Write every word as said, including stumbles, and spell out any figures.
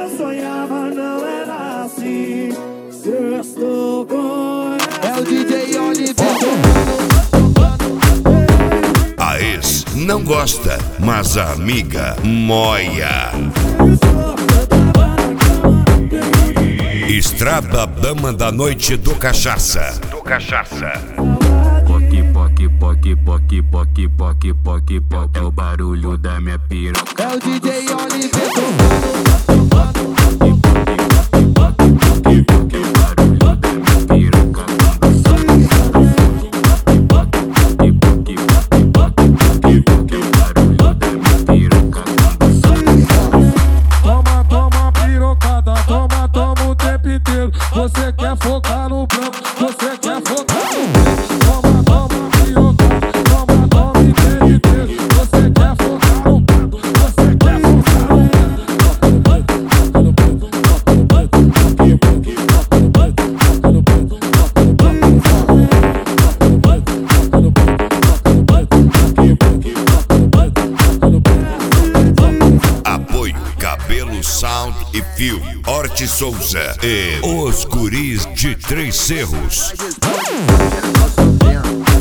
eu sonhava não era assim. Se eu estou com ela. É o D J Oliveira. A ex não gosta, mas a amiga moia. Estrada Dama da Noite do Cachaça. Do Cachaça. Poque, poque, poque, poque, poque, poque, poque, poque. É o barulho da minha piroca. É o D J Oliveira. Você quer focar no branco, você quer focar no branco. Toma, toma, pirocada, toma, toma, inteiro. Você quer focar no branco, você quer focar no Apoio Cabelo Sound e Fio, Horti Souza e Os Guris de Três Cerros.